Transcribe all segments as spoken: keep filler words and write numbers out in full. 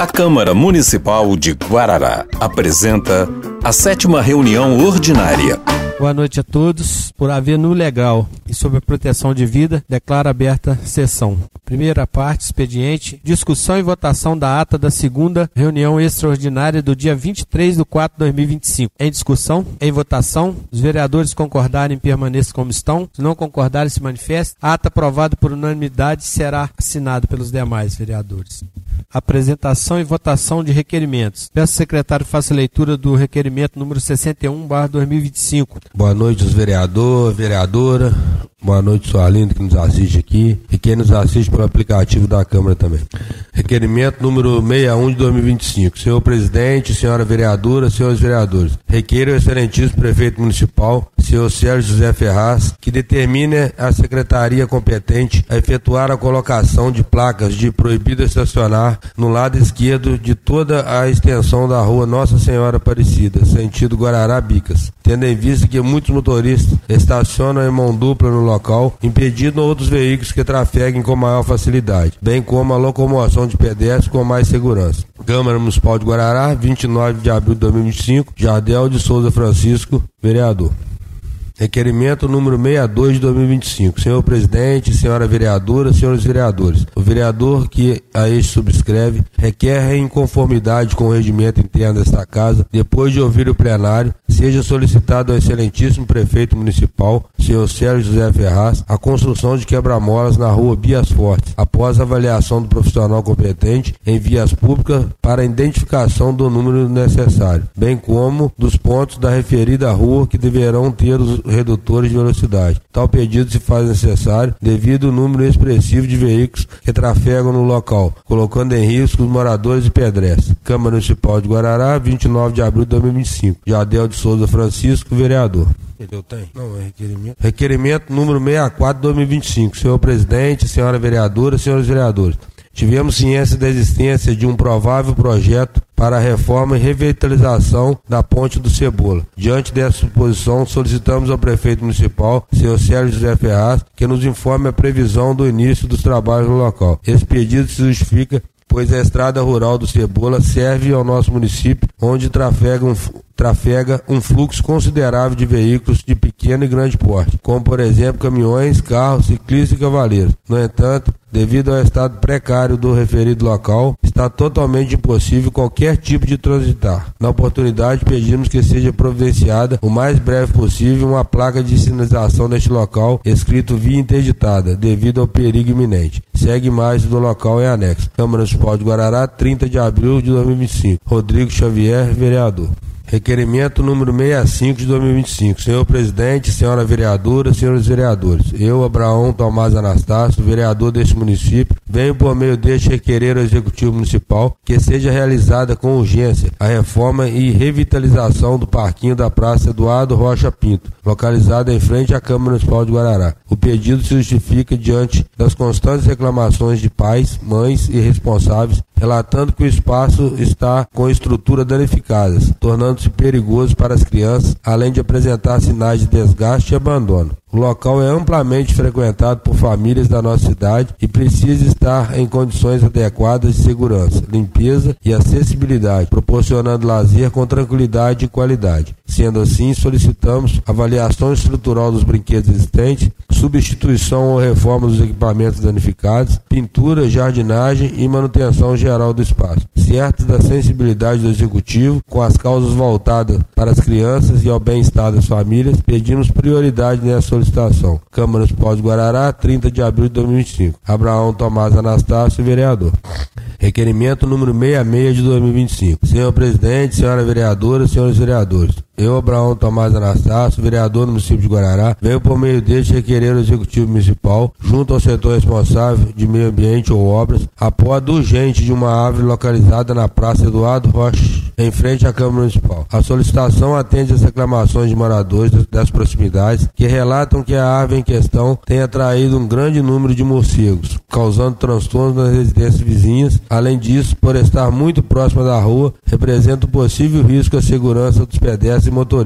A Câmara Municipal de Guarará apresenta a sétima reunião ordinária. Boa noite a todos. Por haver no legal e sob a proteção de vida, declaro aberta a sessão. Primeira parte, expediente, discussão e votação da ata da segunda reunião extraordinária do dia vinte e três de quatro de dois mil e vinte e cinco. Em discussão, em votação, os vereadores concordarem permaneçam como estão, se não concordarem se manifestem. A ata aprovada por unanimidade será assinada pelos demais vereadores. Apresentação e votação de requerimentos. Peço ao secretário que faça a leitura do requerimento número sessenta e um barra dois mil e vinte e cinco. Boa noite aos vereadores, vereadora. Boa noite, sua linda que nos assiste aqui e quem nos assiste pelo aplicativo da Câmara também. Requerimento número sessenta e um de dois mil e vinte e cinco. Senhor presidente, senhora vereadora, senhores vereadores, requeiro ao excelentíssimo prefeito municipal, senhor Sérgio José Ferraz, que determine a secretaria competente a efetuar a colocação de placas de proibido estacionar no lado esquerdo de toda a extensão da rua Nossa Senhora Aparecida, sentido Guarará-Bicas, tendo em vista que muitos motoristas estacionam em mão dupla no local, impedindo outros veículos que trafeguem com maior facilidade, bem como a locomoção de pedestres com mais segurança. Câmara Municipal de Guarará, vinte e nove de abril de dois mil e vinte e cinco, Jardel de Souza Francisco, vereador. Requerimento número sessenta e dois de dois mil e vinte e cinco. Senhor presidente, senhora vereadora, senhores vereadores, o vereador que a este subscreve requer, em conformidade com o regimento interno desta casa, depois de ouvir o plenário, seja solicitado ao excelentíssimo prefeito municipal, senhor Sérgio José Ferraz, a construção de quebra-molas na rua Bias Fortes, após a avaliação do profissional competente em vias públicas para a identificação do número necessário, bem como dos pontos da referida rua que deverão ter os redutores de velocidade. Tal pedido se faz necessário devido ao número expressivo de veículos que trafegam no local, colocando em risco os moradores e pedestres. Câmara Municipal de Guarará, vinte e nove de abril de dois mil e vinte e cinco. Jardel de Souza Francisco, vereador. Eu tenho? Não, é requerimento. Requerimento número sessenta e quatro de dois mil e vinte e cinco. Senhor presidente, senhora vereadora, senhores vereadores, tivemos ciência da existência de um provável projeto para a reforma e revitalização da Ponte do Cebola. Diante dessa suposição, solicitamos ao prefeito municipal, senhor Sérgio José Ferraz, que nos informe a previsão do início dos trabalhos no local. Esse pedido se justifica pois a estrada rural do Cebola serve ao nosso município, onde trafega um, trafega um fluxo considerável de veículos de pequeno e grande porte, como por exemplo caminhões, carros, ciclistas e cavaleiros. No entanto, devido ao estado precário do referido local, está totalmente impossível qualquer tipo de transitar. Na oportunidade, pedimos que seja providenciada o mais breve possível uma placa de sinalização neste local, escrito via interditada, devido ao perigo iminente. Segue imagens do local em anexo. Câmara Municipal de Guarará, trinta de abril de dois mil e vinte e cinco. Rodrigo Xavier, vereador. Requerimento número sessenta e cinco de dois mil e vinte e cinco. Senhor presidente, senhora vereadora, senhores vereadores, eu, Abraão Tomás Anastácio, vereador deste município, venho por meio deste requerer ao Executivo Municipal que seja realizada com urgência a reforma e revitalização do parquinho da Praça Eduardo Rocha Pinto, localizada em frente à Câmara Municipal de Guarará. O pedido se justifica diante das constantes reclamações de pais, mães e responsáveis, relatando que o espaço está com estrutura danificadas, tornando-se perigoso para as crianças, além de apresentar sinais de desgaste e abandono. O local é amplamente frequentado por famílias da nossa cidade e precisa estar em condições adequadas de segurança, limpeza e acessibilidade, proporcionando lazer com tranquilidade e qualidade. Sendo assim, solicitamos avaliação estrutural dos brinquedos existentes, substituição ou reforma dos equipamentos danificados, pintura, jardinagem e manutenção geral do espaço. Cientes da sensibilidade do Executivo, com as causas voltadas para as crianças e ao bem-estar das famílias, pedimos prioridade nessa solicitação. Câmara Municipal de Guarará, trinta de abril de dois mil e vinte e cinco. Abraão Tomás Anastácio, vereador. Requerimento número sessenta e seis de dois mil e vinte e cinco. Senhor presidente, senhora vereadora, senhores vereadores, eu, Abraão Tomás Anastácio, vereador do município de Guarará, venho por meio deste requerer ao Executivo Municipal, junto ao setor responsável de meio ambiente ou obras, a poda urgente de uma árvore localizada na Praça Eduardo Rocha, em frente à Câmara Municipal. A solicitação atende às reclamações de moradores das proximidades que relatam que a árvore em questão tem atraído um grande número de morcegos, causando transtornos nas residências vizinhas. Além disso, por estar muito próxima da rua, representa um possível risco à segurança dos pedestres e motoristas.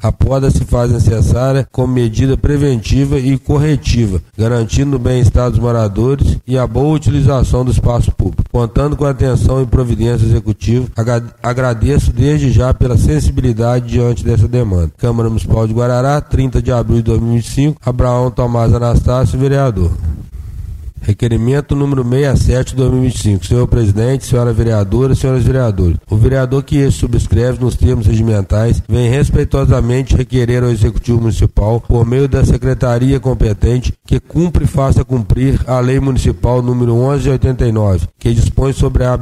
A poda se faz necessária como medida preventiva e corretiva, garantindo o bem-estar dos moradores e a boa utilização do espaço público. Contando com a atenção e providência executiva, agradeço desde já pela sensibilidade diante dessa demanda. Câmara Municipal de Guarará, trinta de abril de dois mil e vinte e cinco, Abraão Tomás Anastácio, vereador. Requerimento número sessenta e sete de dois mil e vinte e cinco. Senhor presidente, senhora vereadora, senhores vereadores. O vereador que este subscreve nos termos regimentais vem respeitosamente requerer ao Executivo Municipal, por meio da Secretaria competente, que cumpra e faça cumprir a Lei Municipal número onze de oitenta e nove, que dispõe sobre a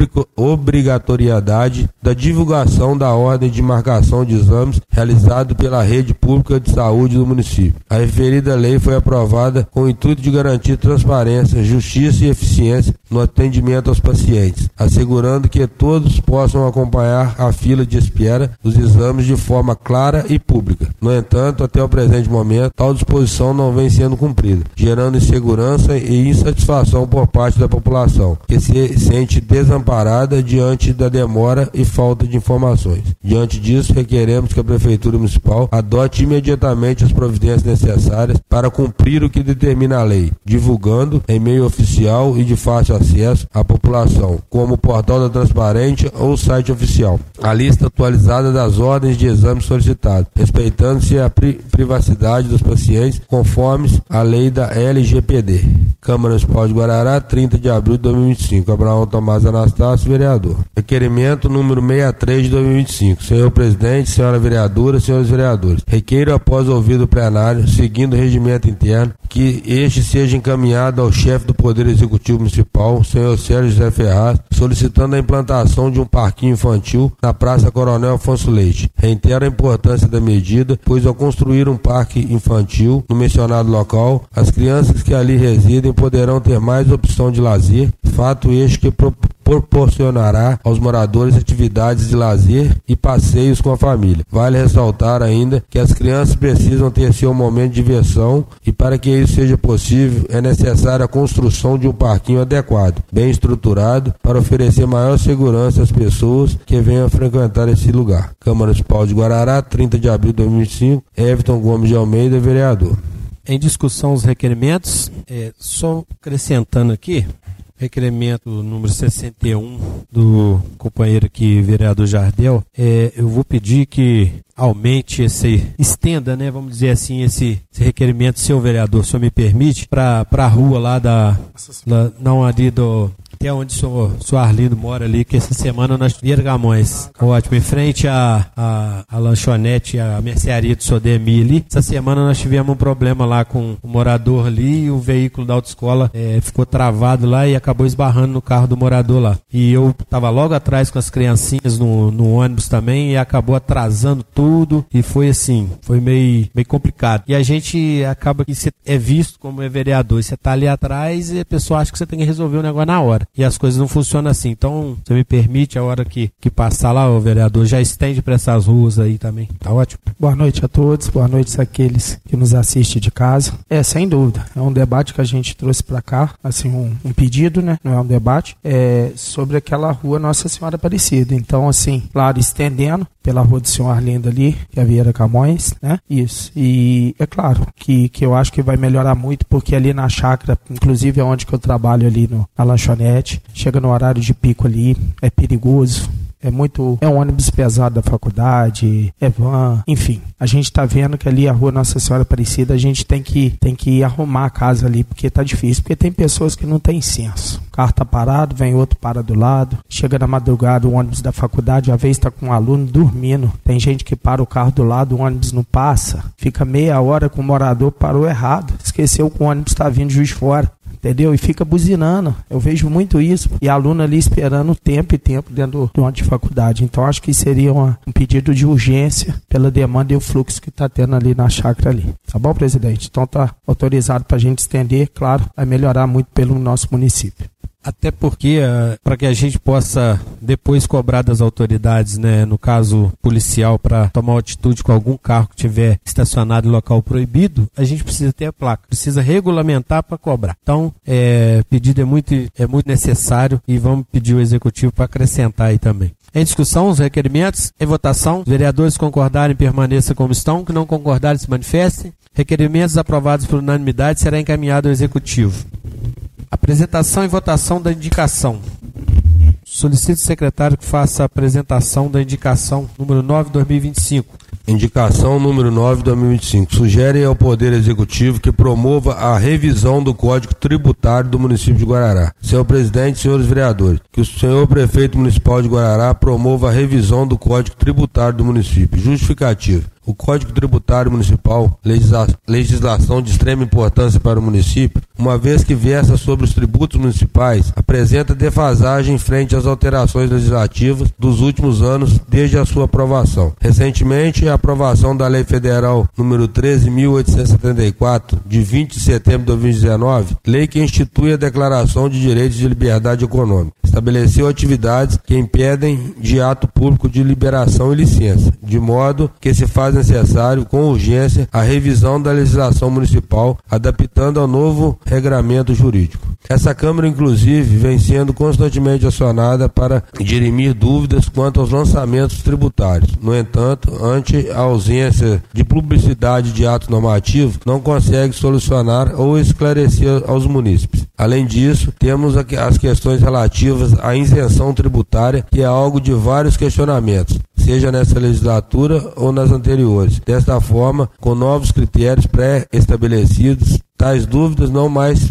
obrigatoriedade da divulgação da ordem de marcação de exames realizado pela rede pública de saúde do município. A referida lei foi aprovada com o intuito de garantir transparência, justiça e eficiência no atendimento aos pacientes, assegurando que todos possam acompanhar a fila de espera dos exames de forma clara e pública. No entanto, até o presente momento, tal disposição não vem sendo cumprida, gerando insegurança e insatisfação por parte da população, que se sente desamparada diante da demora e falta de informações. Diante disso, requeremos que a Prefeitura Municipal adote imediatamente as providências necessárias para cumprir o que determina a lei, divulgando em meio oficial e de fácil acesso à população, como o portal da Transparente ou site oficial, a lista atualizada das ordens de exames solicitados, respeitando-se a pri privacidade dos pacientes, conforme a lei da L G P D. Câmara Municipal de Guarará, trinta de abril de dois mil e vinte e cinco. Abraão Tomás Anastácio, vereador. Requerimento número sessenta e três de dois mil e vinte e cinco. Senhor presidente, senhora vereadora, senhores vereadores. Requeiro, após ouvido o plenário, seguindo o regimento interno, que este seja encaminhado ao chefe do Poder Executivo Municipal, senhor Sérgio José Ferraz, solicitando a implantação de um parquinho infantil na Praça Coronel Afonso Leite. Reitero a importância da medida, pois ao construir um parque infantil no mencionado local, as crianças que ali residem poderão ter mais opção de lazer, fato este que pro proporcionará aos moradores atividades de lazer e passeios com a família. Vale ressaltar ainda que as crianças precisam ter seu momento de diversão e para que isso seja possível é necessária a construção de um parquinho adequado, bem estruturado, para oferecer maior segurança às pessoas que venham a frequentar esse lugar. Câmara Municipal de Guarará, trinta de abril de dois mil e vinte e cinco, Everton Gomes de Almeida, vereador. Em discussão os requerimentos, é, só acrescentando aqui, requerimento número sessenta e um do companheiro aqui, vereador Jardel, é, eu vou pedir que aumente esse, estenda, né, vamos dizer assim, esse, esse requerimento, seu vereador, se o senhor me permite, para a rua lá da, lá, não ali do, até onde o senhor, o senhor Arlindo mora ali, que essa semana nós Vieira Gamões, ótimo, em frente à a, a, a lanchonete, a mercearia do Sodemi ali, essa semana nós tivemos um problema lá com o morador ali e o veículo da autoescola é, ficou travado lá e acabou esbarrando no carro do morador lá. E eu estava logo atrás com as criancinhas no, no ônibus também e acabou atrasando tudo e foi assim, foi meio, meio complicado. E a gente acaba que você é visto como é vereador, você está ali atrás e a pessoa acha que você tem que resolver o negócio na hora. E as coisas não funcionam assim. Então, você me permite, a hora que, que passar lá, o vereador já estende para essas ruas aí também. Tá ótimo. Boa noite a todos, boa noite àqueles que nos assistem de casa. É, sem dúvida, é um debate que a gente trouxe para cá, assim, um, um pedido, né? Não é um debate, é sobre aquela rua Nossa Senhora Aparecida. Então, assim, claro, estendendo pela rua do senhor Arlindo ali, que é a Vieira Camões, né? Isso. E é claro que, que eu acho que vai melhorar muito, porque ali na chácara, inclusive é onde que eu trabalho ali no, na lanchonete, chega no horário de pico ali, é perigoso. É muito, é um ônibus pesado da faculdade, é van, enfim. A gente tá vendo que ali a rua Nossa Senhora Aparecida, a gente tem que, tem que arrumar a casa ali, porque tá difícil, porque tem pessoas que não têm senso. O carro tá parado, vem outro para do lado, chega na madrugada o ônibus da faculdade, às vezes tá com um aluno dormindo, tem gente que para o carro do lado, o ônibus não passa, fica meia hora com o morador, parou errado, esqueceu que o ônibus tá vindo Juiz de Fora. Entendeu? E fica buzinando. Eu vejo muito isso. E aluno ali esperando tempo e tempo dentro do ônibus de faculdade. Então acho que seria uma, um pedido de urgência pela demanda e o fluxo que está tendo ali na chácara ali. Tá bom, presidente? Então tá autorizado para a gente estender. Claro, vai melhorar muito pelo nosso município. Até porque, uh, para que a gente possa depois cobrar das autoridades, né, no caso policial, para tomar atitude com algum carro que tiver estacionado em local proibido, a gente precisa ter a placa, precisa regulamentar para cobrar. Então, é, pedido é muito, é muito necessário e vamos pedir o executivo para acrescentar aí também. Em discussão, os requerimentos. Em votação, os vereadores concordarem, permaneça como estão. Que não concordarem, se manifestem. Requerimentos aprovados por unanimidade será encaminhado ao Executivo. Apresentação e votação da indicação. Solicito o secretário que faça a apresentação da indicação número nove de dois mil e vinte e cinco. Indicação número nove de dois mil e vinte e cinco. Sugere ao Poder Executivo que promova a revisão do Código Tributário do município de Guarará. Senhor presidente, senhores vereadores, que o senhor prefeito municipal de Guarará promova a revisão do Código Tributário do município. Justificativo. O Código Tributário Municipal, legisla- legislação de extrema importância para o município, uma vez que versa sobre os tributos municipais, apresenta defasagem frente às alterações legislativas dos últimos anos desde a sua aprovação. Recentemente, a aprovação da Lei Federal número treze mil oitocentos e setenta e quatro, de vinte de setembro de dois mil e dezenove, lei que institui a Declaração de Direitos de Liberdade Econômica, estabeleceu atividades que impedem de ato público de liberação e licença, de modo que se faz necessário, com urgência, a revisão da legislação municipal, adaptando ao novo regramento jurídico. Essa Câmara, inclusive, vem sendo constantemente acionada para dirimir dúvidas quanto aos lançamentos tributários. No entanto, ante a ausência de publicidade de atos normativos, não consegue solucionar ou esclarecer aos munícipes. Além disso, temos as questões relativas à isenção tributária, que é algo de vários questionamentos, seja nessa legislatura ou nas anteriores. Desta forma, com novos critérios pré-estabelecidos, tais dúvidas não mais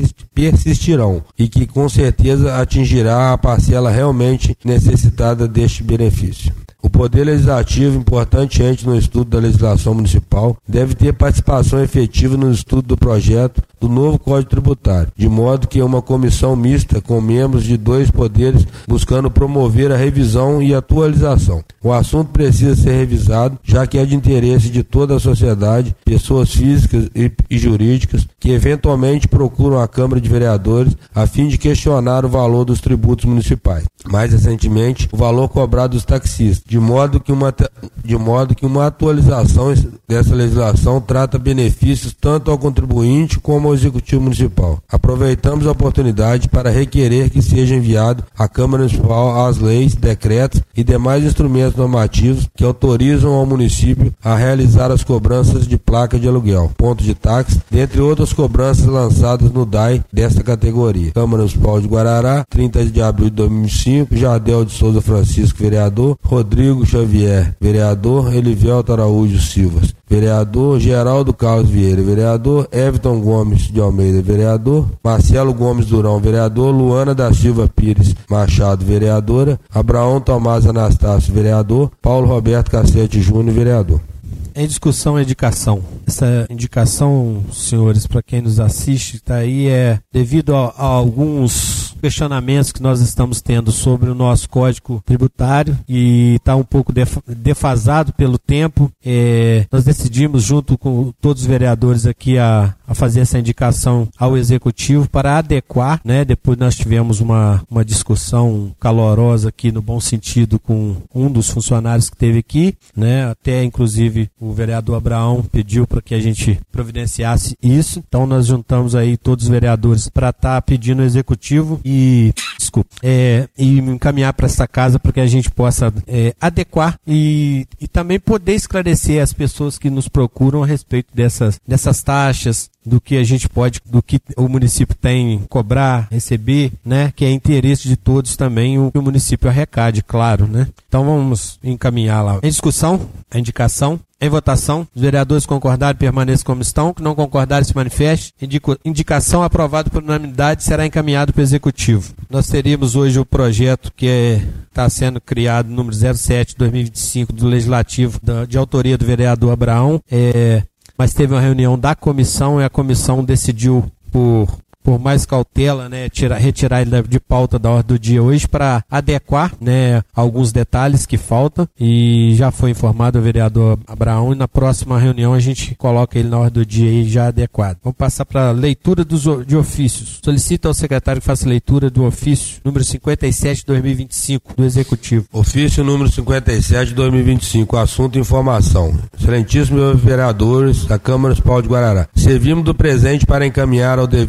persistirão e que com certeza atingirá a parcela realmente necessitada deste benefício. O Poder Legislativo, importante ente no estudo da legislação municipal, deve ter participação efetiva no estudo do projeto do novo Código Tributário, de modo que uma comissão mista com membros de dois poderes buscando promover a revisão e atualização. O assunto precisa ser revisado, já que é de interesse de toda a sociedade, pessoas físicas e, e jurídicas, que eventualmente procuram a Câmara de Vereadores a fim de questionar o valor dos tributos municipais. Mais recentemente, o valor cobrado dos taxistas, de modo que uma, de modo que uma atualização dessa legislação trata benefícios tanto ao contribuinte como ao Executivo Municipal. Aproveitamos a oportunidade para requerer que seja enviado à Câmara Municipal as leis, decretos e demais instrumentos normativos que autorizam ao município a realizar as cobranças de placa de aluguel, ponto de táxi, dentre outras cobranças lançadas no D A I desta categoria. Câmara Municipal de Guarará, trinta de abril de dois mil e cinco, Jardel de Souza Francisco, vereador, Rodrigo Xavier, vereador, Elivelto Araújo Silvas, vereador, Geraldo Carlos Vieira, vereador, Everton Gomes de Almeida, vereador, Marcelo Gomes Durão, vereador, Luana da Silva Pires Machado, vereadora, Abraão Tomás Anastácio, vereador, Paulo Roberto Cacete Júnior, vereador. Em discussão e indicação. Essa indicação, senhores, para quem nos assiste, está aí, é devido a, a alguns questionamentos que nós estamos tendo sobre o nosso Código Tributário e está um pouco defasado pelo tempo. É, nós decidimos, junto com todos os vereadores aqui, a, a fazer essa indicação ao Executivo para adequar, né? Depois nós tivemos uma, uma discussão calorosa aqui, no bom sentido, com um dos funcionários que teve aqui, né? Até, inclusive, o vereador Abraão pediu para que a gente providenciasse isso. Então nós juntamos aí todos os vereadores para estar tá pedindo ao Executivo e, desculpa, é, e encaminhar para essa casa para que a gente possa é, adequar e, e também poder esclarecer as pessoas que nos procuram a respeito dessas, dessas taxas, do que a gente pode, do que o município tem cobrar, receber, né? Que é interesse de todos também o que o município arrecade, claro, né? Então vamos encaminhar lá. Em discussão, a indicação. Em votação, os vereadores concordarem permaneçam como estão, que não concordarem se manifeste. Indico, indicação aprovada por unanimidade será encaminhado para o Executivo. Nós teríamos hoje o projeto que está sendo criado, número zero sete de dois mil e vinte e cinco, do Legislativo, da, de autoria do vereador Abraão, é, mas teve uma reunião da comissão e a comissão decidiu por... por mais cautela, né, tirar, retirar ele de pauta da ordem do dia hoje para adequar, né, alguns detalhes que faltam e já foi informado o vereador Abraão e na próxima reunião a gente coloca ele na ordem do dia aí já adequado. Vamos passar para a leitura dos, de ofícios. Solicito ao secretário que faça leitura do ofício número cinquenta e sete de dois mil e vinte e cinco do Executivo. Ofício número cinquenta e sete de dois mil e vinte e cinco, assunto informação. Excelentíssimos vereadores da Câmara Municipal de Guarará, servimos do presente para encaminhar ao devido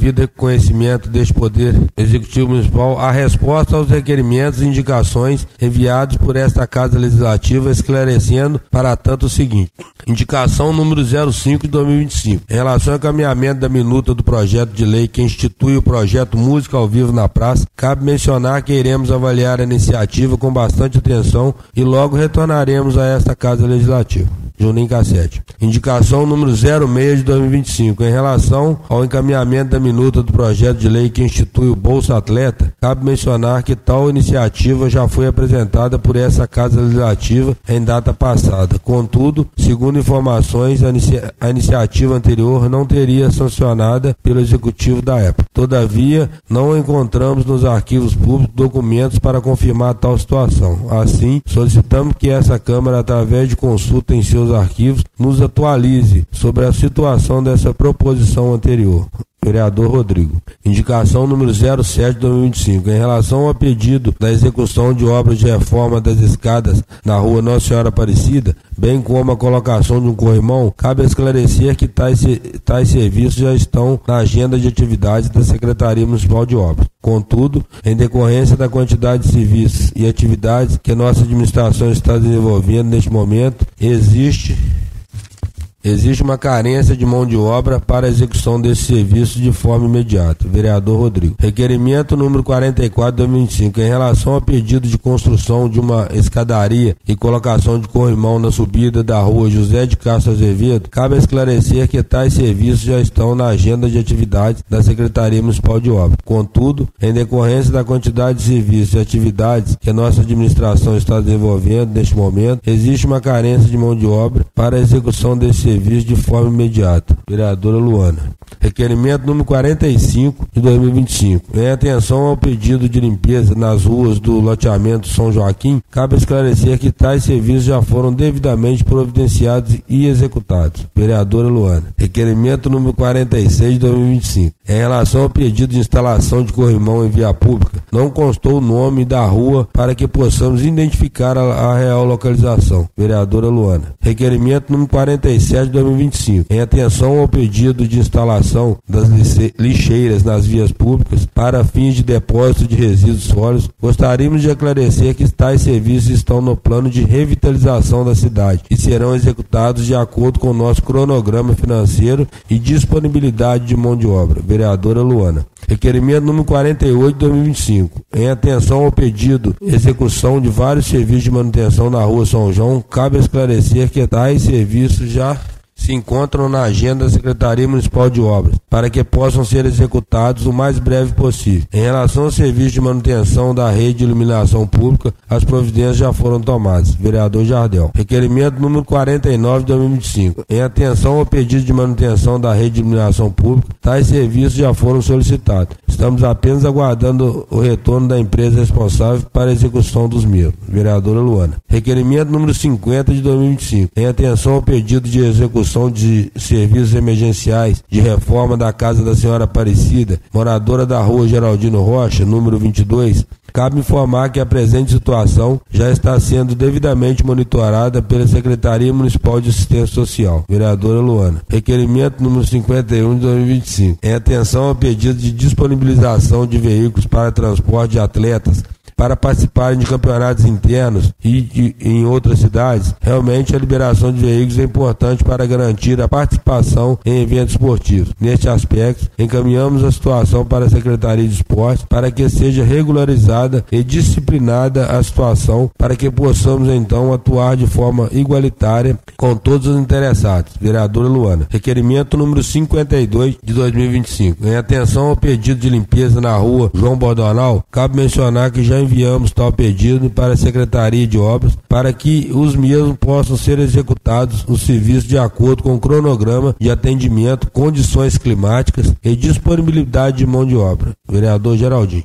conhecimento deste Poder Executivo Municipal a resposta aos requerimentos e indicações enviados por esta Casa Legislativa, esclarecendo para tanto o seguinte: indicação número zero cinco de dois mil e vinte e cinco. Em relação ao encaminhamento da minuta do projeto de lei que institui o projeto Música ao Vivo na Praça, cabe mencionar que iremos avaliar a iniciativa com bastante atenção e logo retornaremos a esta Casa Legislativa. Juninho Cassete. Indicação número zero seis de dois mil e vinte e cinco. Em relação ao encaminhamento da minuta do projeto de lei que institui o Bolsa Atleta, cabe mencionar que tal iniciativa já foi apresentada por essa Casa Legislativa em data passada. Contudo, segundo informações, a, inicia- a iniciativa anterior não teria sancionada pelo Executivo da época. Todavia, não encontramos nos arquivos públicos documentos para confirmar tal situação. Assim, solicitamos que essa Câmara, através de consulta em seus arquivos, nos atualize sobre a situação dessa proposição anterior. Vereador Rodrigo. Indicação número zero sete de dois mil e vinte e cinco. Em relação ao pedido da execução de obras de reforma das escadas na rua Nossa Senhora Aparecida, bem como a colocação de um corrimão, cabe esclarecer que tais, tais serviços já estão na agenda de atividades da Secretaria Municipal de Obras. Contudo, em decorrência da quantidade de serviços e atividades que nossa administração está desenvolvendo neste momento, existe Existe uma carência de mão de obra para a execução desse serviço de forma imediata. Vereador Rodrigo. Requerimento número quarenta e quatro de dois mil e vinte e cinco. Em relação ao pedido de construção de uma escadaria e colocação de corrimão na subida da rua José de Castro Azevedo, cabe esclarecer que tais serviços já estão na agenda de atividades da Secretaria Municipal de Obras. Contudo, em decorrência da quantidade de serviços e atividades que a nossa administração está desenvolvendo neste momento, existe uma carência de mão de obra para a execução desse serviço serviço de forma imediata. Vereadora Luana. Requerimento número quarenta e cinco de dois mil e vinte e cinco. Em atenção ao pedido de limpeza nas ruas do loteamento São Joaquim, cabe esclarecer que tais serviços já foram devidamente providenciados e executados. Vereadora Luana. Requerimento número quarenta e seis de dois mil e vinte e cinco. Em relação ao pedido de instalação de corrimão em via pública, não constou o nome da rua para que possamos identificar a, a real localização. Vereadora Luana. Requerimento número quarenta e sete de dois mil e vinte e cinco. Em atenção ao pedido de instalação das lixeiras nas vias públicas para fins de depósito de resíduos sólidos, gostaríamos de esclarecer que tais serviços estão no plano de revitalização da cidade e serão executados de acordo com o nosso cronograma financeiro e disponibilidade de mão de obra. Vereadora Luana. Requerimento número quarenta e oito de dois mil e vinte e cinco. Em atenção ao pedido de execução de vários serviços de manutenção na rua São João, cabe esclarecer que tais serviços já se encontram na agenda da Secretaria Municipal de Obras, para que possam ser executados o mais breve possível. Em relação ao serviço de manutenção da rede de iluminação pública, as providências já foram tomadas. Vereador Jardel. Requerimento número quarenta e nove de dois mil e vinte e cinco. Em atenção ao pedido de manutenção da rede de iluminação pública, tais serviços já foram solicitados. Estamos apenas aguardando o retorno da empresa responsável para a execução dos mesmos. Vereadora Luana. Requerimento número cinquenta de dois mil e vinte e cinco. Em atenção ao pedido de execução de serviços emergenciais de reforma da Casa da Senhora Aparecida, moradora da rua Geraldino Rocha, número vinte e dois, cabe informar que a presente situação já está sendo devidamente monitorada pela Secretaria Municipal de Assistência Social. Vereadora Luana. Requerimento número cinquenta e um de dois mil e vinte e cinco. Em atenção ao pedido de disponibilização de veículos para transporte de atletas para participarem de campeonatos internos e de, em outras cidades, realmente a liberação de veículos é importante para garantir a participação em eventos esportivos. Neste aspecto, encaminhamos a situação para a Secretaria de Esportes para que seja regularizada e disciplinada a situação para que possamos então atuar de forma igualitária com todos os interessados. Vereadora Luana. Requerimento número cinquenta e dois de dois mil e vinte e cinco. Em atenção ao pedido de limpeza na rua João Bordonal, cabe mencionar que já enviamos tal pedido para a Secretaria de Obras para que os mesmos possam ser executados os serviços de acordo com o cronograma de atendimento, condições climáticas e disponibilidade de mão de obra. Vereador Geraldinho.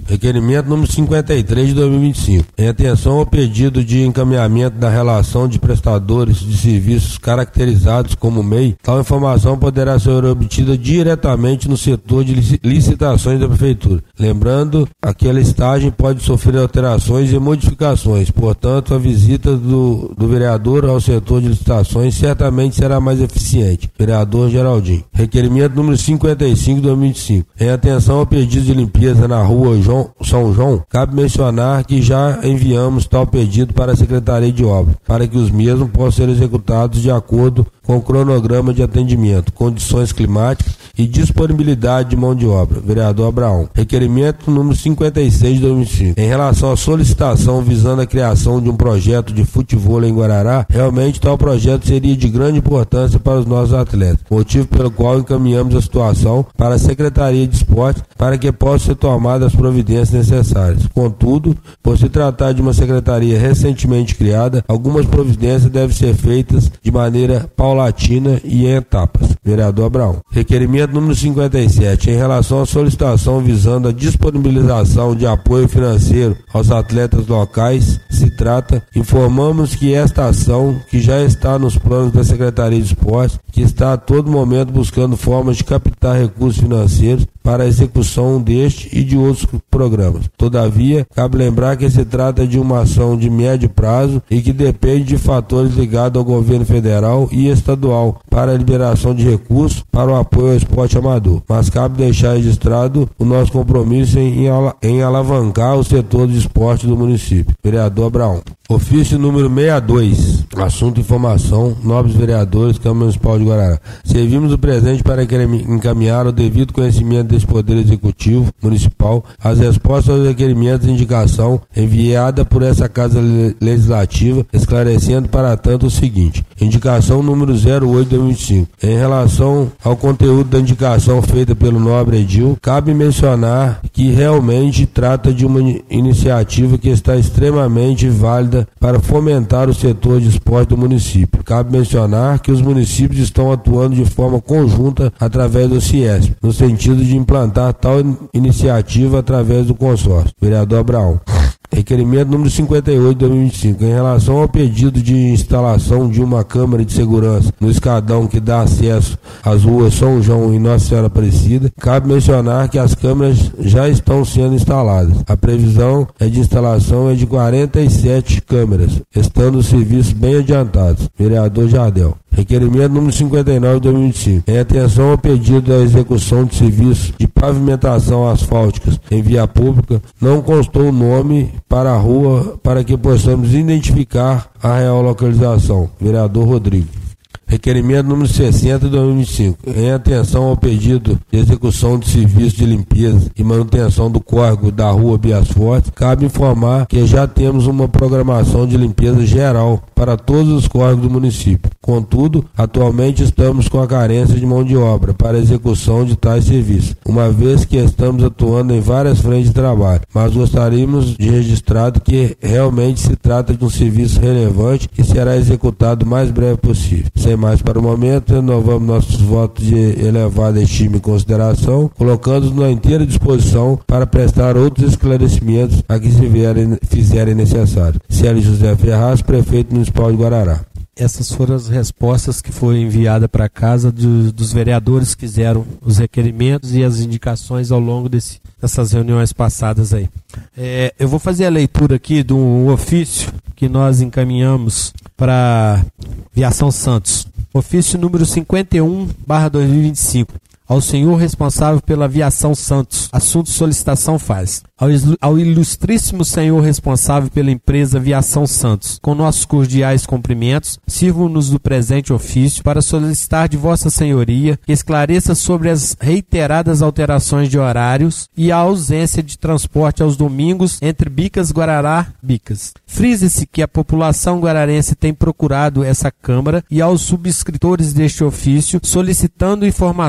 Requerimento número cinquenta e três de dois mil e vinte e cinco. Em atenção ao pedido de encaminhamento da relação de prestadores de serviços caracterizados como M E I, tal informação poderá ser obtida diretamente no setor de licitações da Prefeitura. Lembrando, aquela listagem pode sofrer alterações e modificações, portanto, a visita do, do vereador ao setor de licitações certamente será mais eficiente. Vereador Geraldinho. Requerimento número cinquenta e cinco de dois mil e vinte e cinco. Em atenção ao pedido de limpeza na rua João, São João, cabe mencionar que já enviamos tal pedido para a Secretaria de Obras, para que os mesmos possam ser executados de acordo com o cronograma de atendimento, condições climáticas e disponibilidade de mão de obra. Vereador Abraão. Requerimento número cinquenta e seis de dois mil e vinte e cinco. Em relação à solicitação visando a criação de um projeto de futebol em Guarará, realmente tal projeto seria de grande importância para os nossos atletas, motivo pelo qual encaminhamos a situação para a Secretaria de Esporte para que possam ser tomadas as providências necessárias. Contudo, por se tratar de uma secretaria recentemente criada, algumas providências devem ser feitas de maneira paulatina e em etapas. Vereador Abraão. Requerimento número cinquenta e sete. Em relação à solicitação visando a disponibilização de apoio financeiro aos atletas locais, se trata, informamos que esta ação, que já está nos planos da Secretaria de Esporte, que está a todo momento buscando formas de captar recursos financeiros para a execução deste e de outros programas. Todavia, cabe lembrar que se trata de uma ação de médio prazo e que depende de fatores ligados ao governo federal e estadual para a liberação de recursos para o apoio ao esporte amador. Mas cabe deixar registrado o nosso compromisso em, em alavancar o setor do esporte do município. Vereador Abraão. Ofício número sessenta e dois, assunto informação, nobres vereadores, Câmara Municipal de Guarará. Servimos o presente para encaminhar o devido conhecimento deste Poder Executivo Municipal as respostas aos requerimentos de indicação enviada por essa Casa Legislativa, esclarecendo para tanto o seguinte. Indicação número zero oito de dois mil e vinte e cinco. Em relação ao conteúdo da indicação feita pelo nobre Edil, cabe mencionar que realmente trata de uma iniciativa que está extremamente válida para fomentar o setor de esporte do município. Cabe mencionar que os municípios estão atuando de forma conjunta através do CIESP, no sentido de implantar tal iniciativa através do consórcio. Vereador Abraão. Requerimento número cinquenta e oito de dois mil e vinte e cinco. Em relação ao pedido de instalação de uma câmara de segurança no escadão que dá acesso às ruas São João e Nossa Senhora Aparecida, cabe mencionar que as câmeras já estão sendo instaladas. A previsão é de instalação é de quarenta e sete câmeras, estando os serviços bem adiantados. Vereador Jardel. Requerimento número cinquenta e nove de dois mil e vinte e cinco. Em atenção ao pedido da execução de serviços de pavimentação asfálticas em via pública, não constou o nome para a rua para que possamos identificar a real localização. Vereador Rodrigo. Requerimento número sessenta de dois mil e vinte e cinco. Em atenção ao pedido de execução de serviço de limpeza e manutenção do córrego da rua Bias Fortes, cabe informar que já temos uma programação de limpeza geral para todos os córregos do município. Contudo, atualmente estamos com a carência de mão de obra para a execução de tais serviços, uma vez que estamos atuando em várias frentes de trabalho, mas gostaríamos de registrar que realmente se trata de um serviço relevante e será executado o mais breve possível. Sem mais para o momento, renovamos nossos votos de elevada estima e consideração, colocando-nos na inteira disposição para prestar outros esclarecimentos a que se vierem, fizerem necessário. Célio José Ferraz, Prefeito Municipal de Guarará. Essas foram as respostas que foram enviadas para casa do, dos vereadores que fizeram os requerimentos e as indicações ao longo desse, dessas reuniões passadas aí. É, eu vou fazer a leitura aqui de um ofício que nós encaminhamos para Viação Santos. Ofício número cinquenta e um barra dois mil e vinte e cinco. Ao senhor responsável pela Viação Santos, assunto solicitação faz. Ao, ao ilustríssimo senhor responsável pela empresa Viação Santos, com nossos cordiais cumprimentos, sirvo-nos do presente ofício para solicitar de vossa senhoria que esclareça sobre as reiteradas alterações de horários e a ausência de transporte aos domingos entre Bicas, Guarará, Bicas. Frise-se que a população guararense tem procurado essa Câmara e aos subscritores deste ofício solicitando informações sobre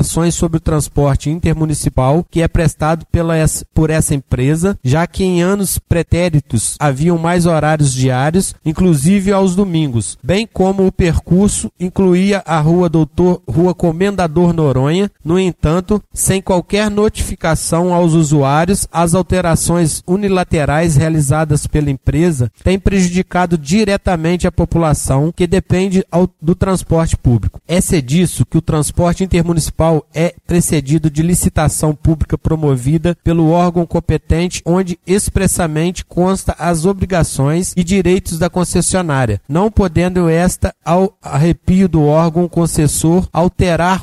sobre o transporte intermunicipal que é prestado pela, por essa empresa, já que em anos pretéritos haviam mais horários diários, inclusive aos domingos, bem como o percurso incluía a Rua Doutor, Rua Comendador Noronha. No entanto, sem qualquer notificação aos usuários, as alterações unilaterais realizadas pela empresa têm prejudicado diretamente a população que depende ao, do transporte público. É disso que o transporte intermunicipal é precedido de licitação pública promovida pelo órgão competente, onde expressamente consta as obrigações e direitos da concessionária, não podendo esta, ao arrepio do órgão concessor, alterar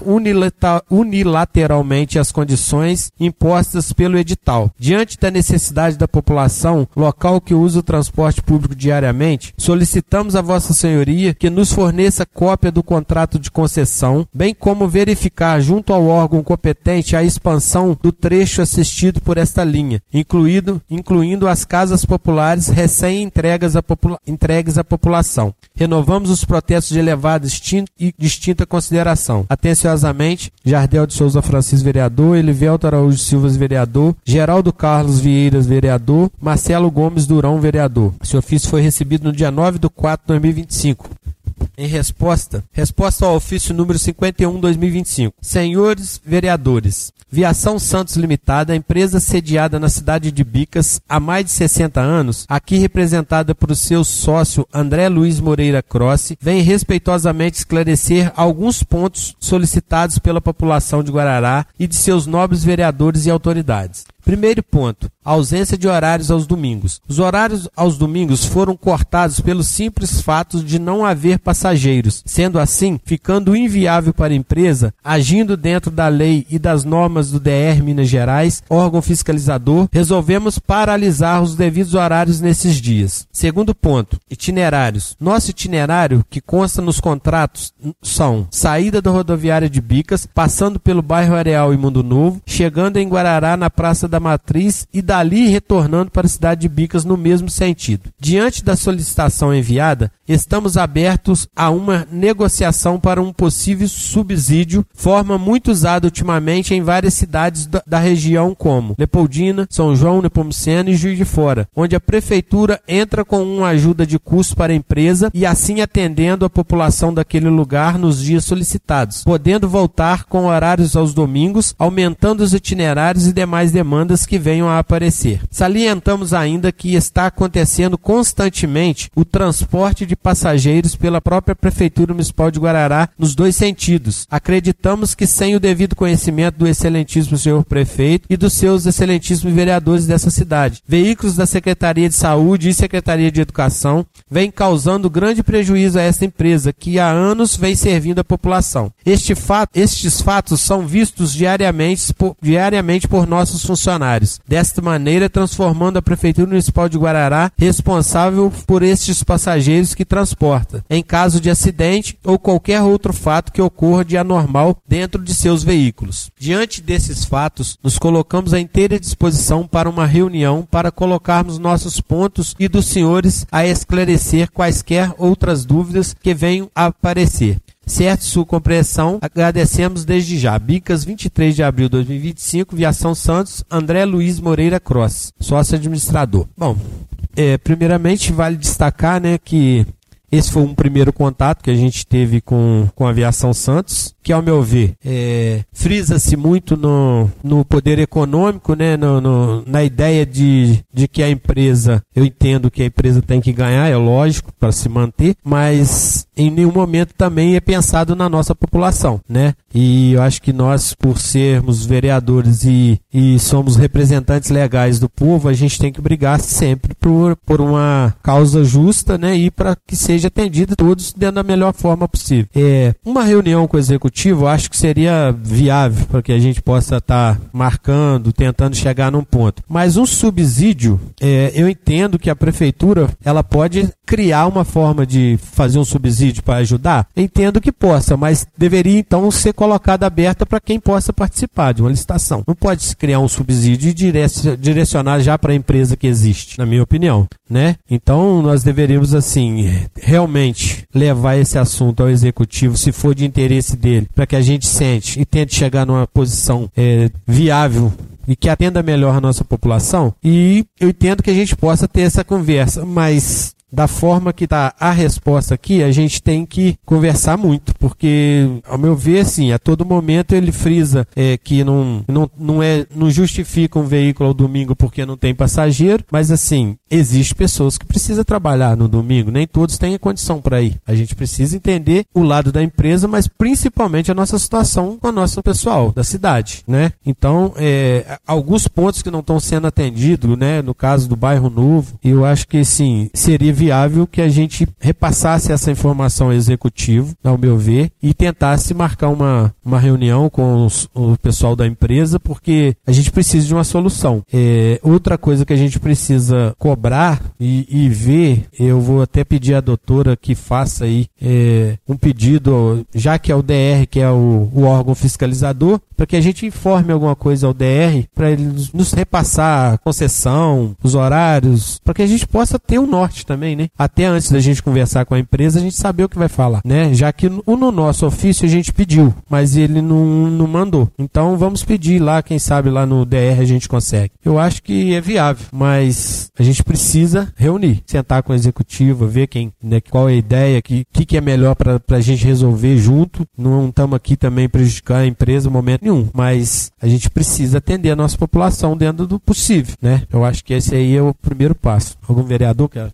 unilateralmente as condições impostas pelo edital. Diante da necessidade da população local que usa o transporte público diariamente, solicitamos a Vossa Senhoria que nos forneça cópia do contrato de concessão, bem como verificar junto ao órgão competente a expansão do trecho assistido por esta linha, incluído, incluindo as casas populares recém-entregues à, popula- entregues à população. Renovamos os protestos de elevada e distinta consideração. Atenciosamente, Jardel de Souza Francisco, vereador, Elivelto Araújo Silva, vereador, Geraldo Carlos Vieiras, vereador, Marcelo Gomes Durão, vereador. Esse ofício foi recebido no dia nove de quatro de dois mil e vinte e cinco. Em resposta, resposta ao ofício número cinquenta e um, dois mil e vinte e cinco. Senhores vereadores, Viação Santos Limitada, empresa sediada na cidade de Bicas há mais de sessenta anos, aqui representada por seu sócio André Luiz Moreira Crossi, vem respeitosamente esclarecer alguns pontos solicitados pela população de Guarará e de seus nobres vereadores e autoridades. Primeiro ponto, ausência de horários aos domingos. Os horários aos domingos foram cortados pelo simples fato de não haver passageiros. Sendo assim, ficando inviável para a empresa, agindo dentro da lei e das normas do D R Minas Gerais, órgão fiscalizador, resolvemos paralisar os devidos horários nesses dias. Segundo ponto, itinerários. Nosso itinerário, que consta nos contratos, são saída da rodoviária de Bicas, passando pelo bairro Areal e Mundo Novo, chegando em Guarará na Praça da da Matriz e dali retornando para a cidade de Bicas no mesmo sentido. Diante da solicitação enviada, estamos abertos a uma negociação para um possível subsídio, forma muito usada ultimamente em várias cidades da, da região como Leopoldina, São João, Nepomuceno e Juiz de Fora, onde a prefeitura entra com uma ajuda de custo para a empresa e assim atendendo a população daquele lugar nos dias solicitados, podendo voltar com horários aos domingos, aumentando os itinerários e demais demandas que venham a aparecer. Salientamos ainda que está acontecendo constantemente o transporte de passageiros pela própria Prefeitura Municipal de Guarará nos dois sentidos. Acreditamos que sem o devido conhecimento do excelentíssimo senhor prefeito e dos seus excelentíssimos vereadores dessa cidade, veículos da Secretaria de Saúde e Secretaria de Educação vêm causando grande prejuízo a esta empresa que há anos vem servindo a população. Este fato, estes fatos são vistos diariamente por, diariamente por nossos funcionários. Desta maneira, transformando a Prefeitura Municipal de Guarará responsável por estes passageiros que transporta, em caso de acidente ou qualquer outro fato que ocorra de anormal dentro de seus veículos. Diante desses fatos, nos colocamos à inteira disposição para uma reunião para colocarmos nossos pontos e dos senhores a esclarecer quaisquer outras dúvidas que venham a aparecer. Certo sua compreensão, agradecemos desde já. Bicas, vinte e três de abril de dois mil e vinte e cinco, Viação Santos, André Luiz Moreira Crossi, sócio administrador. Bom, é, primeiramente vale destacar, né, que esse foi um primeiro contato que a gente teve com, com a Viação Santos, que, ao meu ver, é, frisa-se muito no, no poder econômico, né, no, no, na ideia de, de que a empresa, eu entendo que a empresa tem que ganhar, é lógico, para se manter, mas em nenhum momento também é pensado na nossa população, né? E eu acho que nós, por sermos vereadores e, e somos representantes legais do povo, a gente tem que brigar sempre por, por uma causa justa, né, e para que seja atendido todos dentro da melhor forma possível. É, uma reunião com o executivo eu acho que seria viável para que a gente possa estar tá marcando, tentando chegar num ponto. Mas um subsídio, é, eu entendo que a prefeitura ela pode criar uma forma de fazer um subsídio subsídio para ajudar? Entendo que possa, mas deveria então ser colocada aberta para quem possa participar de uma licitação. Não pode se criar um subsídio e direcionar já para a empresa que existe, na minha opinião, né? Então nós deveríamos assim realmente levar esse assunto ao executivo, se for de interesse dele, para que a gente sente e tente chegar numa posição é, viável e que atenda melhor a nossa população. E eu entendo que a gente possa ter essa conversa, mas da forma que está a resposta aqui, a gente tem que conversar muito, porque, ao meu ver, sim, a todo momento ele frisa é, que não, não, não, é, não justifica um veículo ao domingo porque não tem passageiro, mas assim, existem pessoas que precisam trabalhar no domingo, nem todos têm a condição para ir. A gente precisa entender o lado da empresa, mas principalmente a nossa situação com o nosso pessoal da cidade, né? Então, é, alguns pontos que não estão sendo atendidos, né, no caso do bairro Novo, eu acho que, sim, seria viável que a gente repassasse essa informação ao executivo, ao meu ver, e tentasse marcar uma, uma reunião com os, o pessoal da empresa, porque a gente precisa de uma solução. É, outra coisa que a gente precisa cobrar e, e ver, eu vou até pedir à doutora que faça aí é, um pedido, já que é o D R, que é o, o órgão fiscalizador, para que a gente informe alguma coisa ao D R, para ele nos, nos repassar a concessão, os horários, para que a gente possa ter um norte também, né? Até antes da gente conversar com a empresa, a gente saber o que vai falar, né? Já que no, no nosso ofício a gente pediu, mas ele não, não mandou. Então vamos pedir lá, quem sabe lá no D R a gente consegue. Eu acho que é viável, mas a gente precisa reunir, sentar com a executiva, ver quem, né, qual é a ideia, o que, que, que é melhor para a gente resolver junto. Não estamos aqui também prejudicar a empresa em momento nenhum, mas a gente precisa atender a nossa população dentro do possível, né? Eu acho que esse aí é o primeiro passo. Algum vereador quer?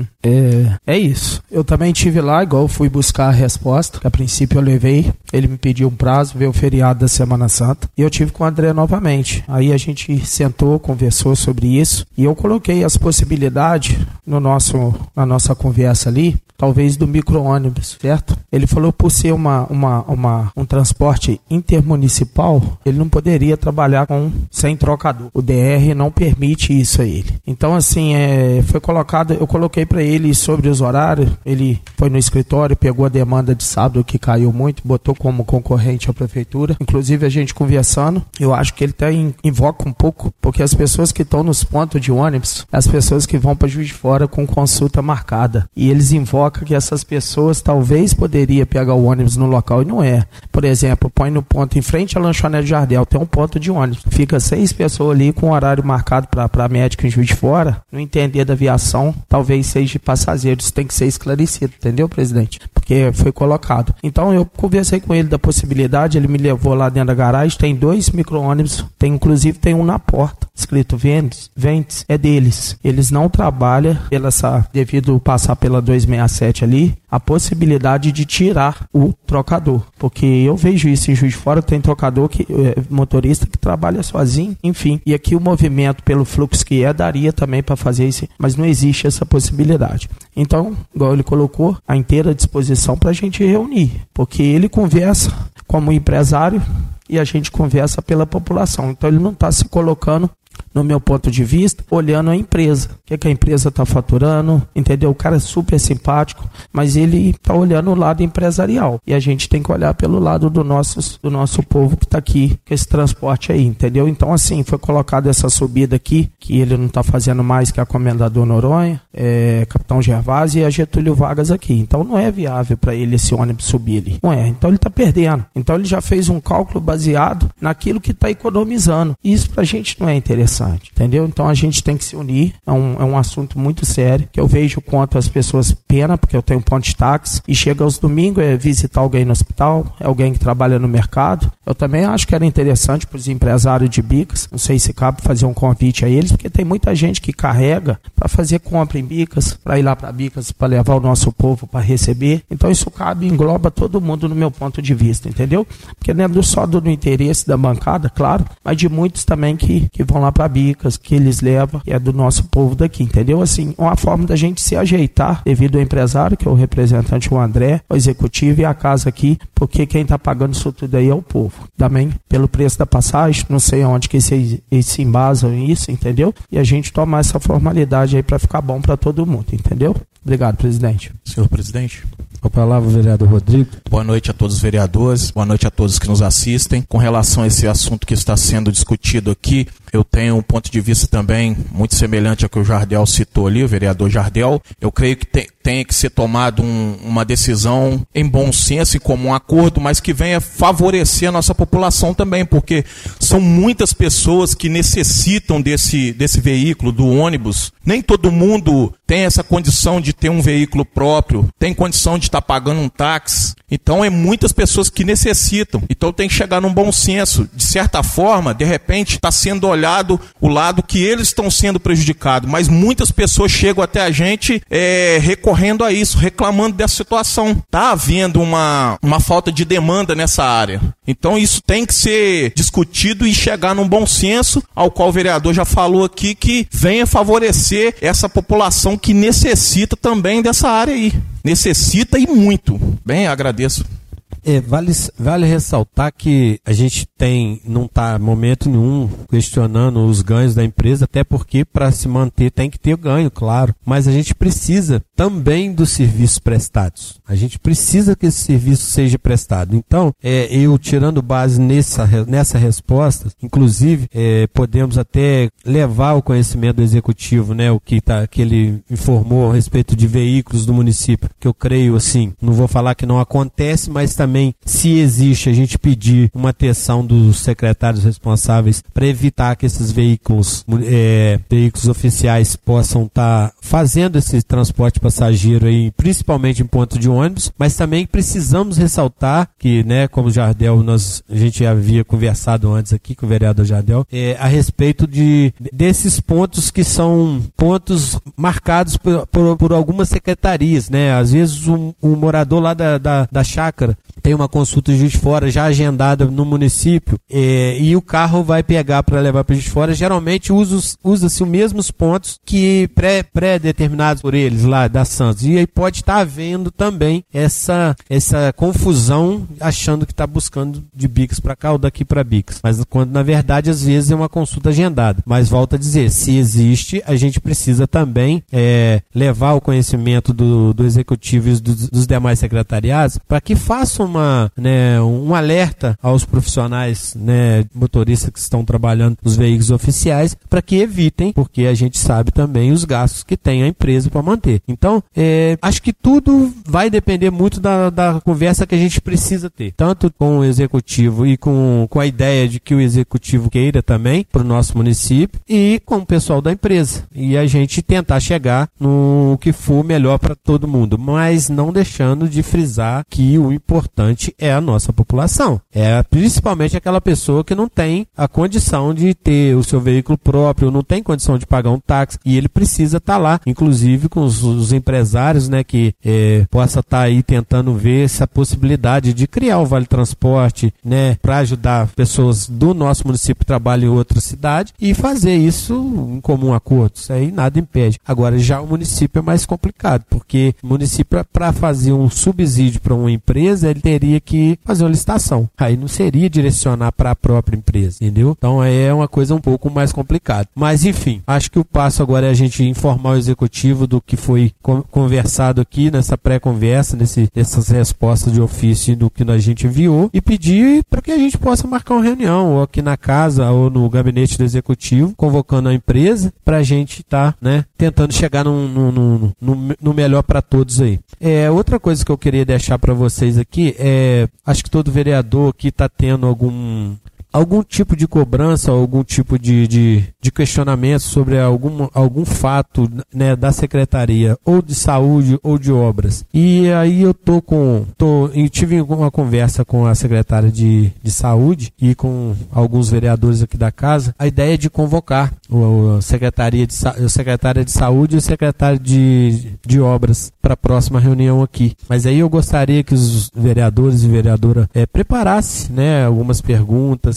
É, é isso. Eu também tive lá, igual eu fui buscar a resposta, que a princípio eu levei, ele me pediu um prazo, veio o feriado da Semana Santa, e eu tive com o André novamente. Aí a gente sentou, conversou sobre isso, e eu coloquei as possibilidades no nosso, na nossa conversa ali, talvez do micro-ônibus, certo? Ele falou por ser uma, uma, uma, um transporte intermunicipal, ele não poderia trabalhar com, sem trocador. O D R não permite isso a ele. Então, assim, é, foi colocado, eu coloquei para ele sobre os horários, ele foi no escritório, pegou a demanda de sábado que caiu muito, botou como concorrente à prefeitura. Inclusive, a gente conversando, eu acho que ele até invoca um pouco, porque as pessoas que estão nos pontos de ônibus, as pessoas que vão para Juiz de Fora com consulta marcada, e eles invocam que essas pessoas talvez poderia pegar o ônibus no local e não é. Por exemplo, põe no ponto em frente à lanchonete Jardel, tem um ponto de ônibus. Fica seis pessoas ali com horário marcado para médico em Juiz de Fora, no entender da aviação, talvez seja de passageiros. Tem que ser esclarecido, entendeu, presidente? Porque foi colocado. Então eu conversei com ele da possibilidade, ele me levou lá dentro da garagem, tem dois micro-ônibus, tem, inclusive tem um na porta, escrito Ventes, Ventes, é deles. Eles não trabalham pela essa, devido passar pela duzentos e sessenta e sete ali, a possibilidade de tirar o trocador, porque eu vejo isso em Juiz de Fora, tem trocador, que, é, motorista que trabalha sozinho, enfim, e aqui o movimento pelo fluxo que é, daria também para fazer isso, mas não existe essa possibilidade. Então, igual ele colocou, a inteira disposição para a gente reunir, porque ele conversa como empresário e a gente conversa pela população, então ele não está se colocando, no meu ponto de vista, olhando a empresa. O que, é que a empresa está faturando, entendeu? O cara é super simpático, mas ele está olhando o lado empresarial. E a gente tem que olhar pelo lado do nosso, do nosso povo que está aqui, com esse transporte aí, entendeu? Então, assim, foi colocada essa subida aqui, que ele não está fazendo mais que a Comendador Noronha, é, Capitão Gervásio e a Getúlio Vargas aqui. Então, não é viável para ele esse ônibus subir ali. Não é. Então, ele está perdendo. Então, ele já fez um cálculo baseado naquilo que está economizando. Isso para a gente não é interessante, entendeu? Então, a gente tem que se unir. É um, é um assunto muito sério, que eu vejo quanto as pessoas pena, porque eu tenho um ponto de táxi, e chega aos domingos, é visitar alguém no hospital, é alguém que trabalha no mercado. Eu também acho que era interessante para os empresários de Bicas, não sei se cabe fazer um convite a eles, porque tem muita gente que carrega para fazer compra em Bicas, para ir lá para Bicas, para levar o nosso povo para receber. Então isso cabe, engloba todo mundo no meu ponto de vista, entendeu? Porque não é só do interesse da bancada, claro, mas de muitos também que, que vão lá para Bicas, que eles levam, e é do nosso povo daqui, entendeu? Assim, uma forma da gente se ajeitar devido ao empresário, que é o representante, o André, o executivo e a casa aqui, porque quem está pagando isso tudo aí é o povo. Também pelo preço da passagem, não sei onde que eles, eles se embasam nisso, entendeu? E a gente tomar essa formalidade aí para ficar bom para todo mundo, entendeu? Obrigado, presidente. Senhor presidente, Com a palavra, o vereador Rodrigo. Boa noite a todos os vereadores, boa noite a todos que nos assistem. Com relação a esse assunto que está sendo discutido aqui, eu tenho um ponto de vista também muito semelhante ao que o Jardel citou ali, o vereador Jardel. Eu creio que tem, tenha que ser tomado um, uma decisão em bom senso e comum acordo, mas que venha favorecer a nossa população também, porque são muitas pessoas que necessitam desse, desse veículo, do ônibus. Nem todo mundo tem essa condição de ter um veículo próprio, tem condição de estar pagando um táxi. Então é muitas pessoas que necessitam. Então tem que chegar num bom senso. De certa forma, de repente, está sendo olhado o lado que eles estão sendo prejudicados, mas muitas pessoas chegam até a gente é, recorrendo a isso, reclamando dessa situação. Está havendo uma, uma falta de demanda nessa área. Então isso tem que ser discutido e chegar num bom senso, ao qual o vereador já falou aqui, que venha favorecer essa população que necessita também dessa área aí. Necessita e muito. Bem, agradeço. É, vale, vale ressaltar que a gente tem, não está em momento nenhum questionando os ganhos da empresa, até porque para se manter tem que ter ganho, claro. Mas a gente precisa também dos serviços prestados. A gente precisa que esse serviço seja prestado. Então, é, eu tirando base nessa, nessa resposta, inclusive, é, podemos até levar o conhecimento do executivo, né, o que, tá, que ele informou a respeito de veículos do município, que eu creio, assim, não vou falar que não acontece, mas também se existe, a gente pedir uma atenção dos secretários responsáveis para evitar que esses veículos, é, veículos oficiais possam estar tá fazendo esse transporte passageiro aí, principalmente em ponto de ônibus, mas também precisamos ressaltar que, né, como o Jardel, nós, a gente já havia conversado antes aqui com o vereador Jardel, é, a respeito de, desses pontos que são pontos marcados por, por, por algumas secretarias, né? Às vezes um, um morador lá da, da, da chácara tem uma consulta de Juiz de Fora já agendada no município é, e o carro vai pegar para levar para Juiz de Fora, geralmente usa-se usa os mesmos pontos que pré, pré-determinados por eles lá da Santos. E aí pode estar havendo também essa, essa confusão, achando que está buscando de Bix para cá ou daqui para Bix. Mas quando na verdade às vezes é uma consulta agendada. Mas volto a dizer, se existe, a gente precisa também é, levar o conhecimento do, do executivo e dos, dos demais secretariados para que façam uma, né, um alerta aos profissionais, né, motoristas que estão trabalhando nos veículos oficiais, para que evitem, porque a gente sabe também os gastos que tem a empresa para manter. Então, é, acho que tudo vai depender muito da, da conversa que a gente precisa ter, tanto com o executivo e com, com a ideia de que o executivo queira também para o nosso município e com o pessoal da empresa. E a gente tentar chegar no que for melhor para todo mundo, mas não deixando de frisar que o importante é a nossa população. É principalmente aquela pessoa que não tem a condição de ter o seu veículo próprio, não tem condição de pagar um táxi e ele precisa estar tá lá, inclusive com os, os empresários, né, que é, possa estar tá aí tentando ver essa possibilidade de criar o Vale Transporte, né, para ajudar pessoas do nosso município que trabalham em outra cidade e fazer isso em comum acordo. Isso aí nada impede. Agora, já o município é mais complicado, porque o município, para fazer um subsídio para uma empresa, ele teria que fazer uma licitação. Aí não seria direcionar para a própria empresa, entendeu? Então é uma coisa um pouco mais complicada. Mas enfim, acho que o passo agora é a gente informar o executivo do que foi conversado aqui nessa pré-conversa, nesse, nessas respostas de ofício do que a gente enviou e pedir para que a gente possa marcar uma reunião ou aqui na casa ou no gabinete do executivo, convocando a empresa para a gente estar, tá, né, tentando chegar no, no, no, no, no melhor para todos aí. É, outra coisa que eu queria deixar para vocês aqui é, acho que todo vereador aqui está tendo algum algum tipo de cobrança, algum tipo de, de, de questionamento sobre algum, algum fato, né, da secretaria, ou de saúde ou de obras. E aí eu tô com, tô, eu tive uma conversa com a secretária de, de saúde e com alguns vereadores aqui da casa, a ideia de convocar o, a secretaria de, a secretária de saúde e o secretário de, de obras para a próxima reunião aqui. Mas aí eu gostaria que os vereadores e vereadora é, preparassem, né, algumas perguntas,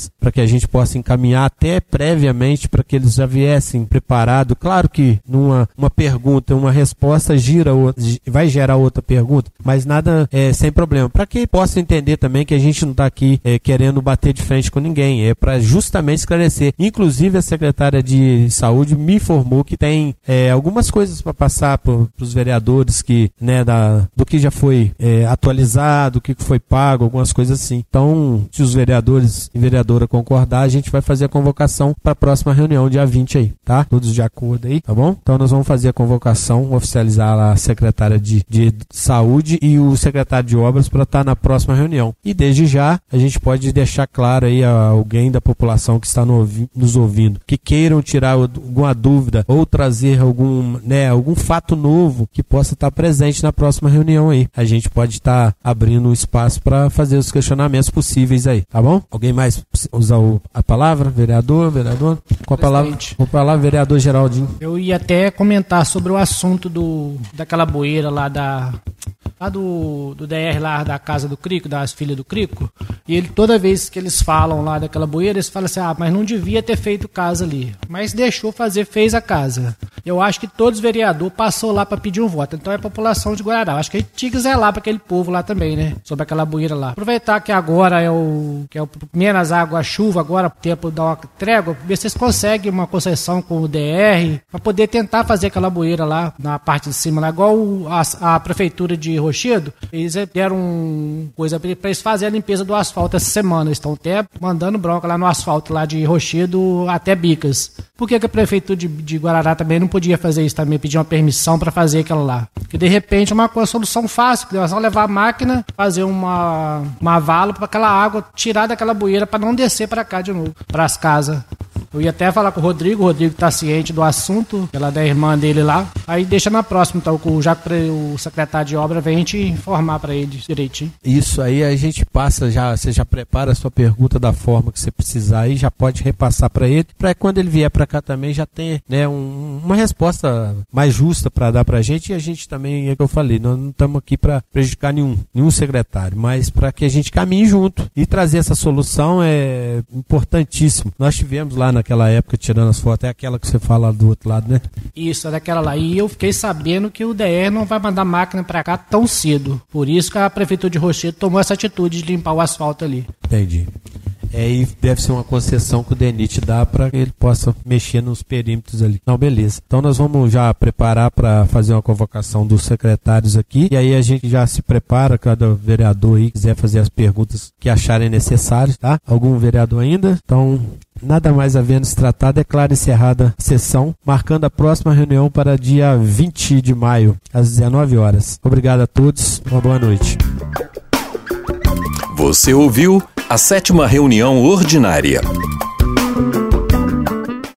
eles, para que a gente possa encaminhar até previamente para que eles já viessem preparados. Claro que numa uma pergunta, uma resposta gira outra, vai gerar outra pergunta, mas nada é, sem problema. Para que possa entender também que a gente não está aqui é, querendo bater de frente com ninguém, é para justamente esclarecer. Inclusive a secretária de saúde me informou que tem é, algumas coisas para passar para os vereadores que, né, da, do que já foi é, atualizado, o que foi pago, algumas coisas assim. Então, se os vereadores e vereadora concordar, a gente vai fazer a convocação para a próxima reunião, dia vinte aí, tá? Todos de acordo aí, tá bom? Então nós vamos fazer a convocação, oficializar lá a secretária de, de saúde e o secretário de obras para estar na próxima reunião. E desde já, a gente pode deixar claro aí a alguém da população que está no, nos ouvindo, que queiram tirar alguma dúvida ou trazer algum, né, algum fato novo que possa estar presente na próxima reunião aí. A gente pode estar abrindo um espaço para fazer os questionamentos possíveis aí, tá bom? Alguém mais usa o, a palavra? Vereador, vereador? Com a palavra, com a palavra, vereador Geraldinho. Eu ia até comentar sobre o assunto do, daquela boeira lá da... lá do, do D R lá da casa do Crico, das filhas do Crico, e ele, toda vez que eles falam lá daquela boeira, eles falam assim, ah, mas não devia ter feito casa ali, mas deixou fazer, fez a casa. Eu acho que todos os vereadores passou lá para pedir um voto, então é a população de Guarará, acho que a gente tinha que zelar para aquele povo lá também, né, sobre aquela boeira lá. Aproveitar que agora é o, que é o menos água, chuva, agora o tempo dá uma trégua, ver se vocês conseguem uma concessão com o D R, para poder tentar fazer aquela boeira lá, na parte de cima lá, igual a, a prefeitura de Rochedo, eles deram um coisa para eles fazerem a limpeza do asfalto essa semana. Eles estão até mandando bronca lá no asfalto lá de Rochedo até Bicas. Por que, que a prefeitura de, de Guarará também não podia fazer isso também, pedir uma permissão para fazer aquela lá? Porque de repente é uma, uma solução fácil, é só levar a máquina, fazer uma, uma vala para aquela água tirar daquela bueira para não descer para cá de novo, para as casas. Eu ia até falar com o Rodrigo, o Rodrigo está ciente do assunto, ela da irmã dele lá. Aí deixa na próxima, então, já que o secretário de obra vem a gente informar para ele direitinho. Isso aí a gente passa, já, você já prepara a sua pergunta da forma que você precisar e já pode repassar para ele, para quando ele vier para cá também já ter, né, um, uma resposta mais justa para dar para a gente. E a gente também, é o que eu falei, nós não estamos aqui para prejudicar nenhum, nenhum secretário, mas para que a gente caminhe junto e trazer essa solução é importantíssimo. Nós tivemos lá naquela época, tirando as fotos, é aquela que você fala do outro lado, né? Isso, é daquela lá. E eu fiquei sabendo que o D R não vai mandar máquina para cá tão cedo. Por isso que a prefeitura de Rochedo tomou essa atitude de limpar o asfalto ali. Entendi. É, e deve ser uma concessão que o D E N I T dá para que ele possa mexer nos perímetros ali. Não, beleza. Então nós vamos já preparar para fazer uma convocação dos secretários aqui. E aí a gente já se prepara, cada vereador aí quiser fazer as perguntas que acharem necessárias, tá? Algum vereador ainda? Então, nada mais havendo se tratar, declaro encerrada a sessão, marcando a próxima reunião para dia vinte de maio, às dezenove horas. Obrigado a todos, uma boa noite. Você ouviu a sétima reunião ordinária.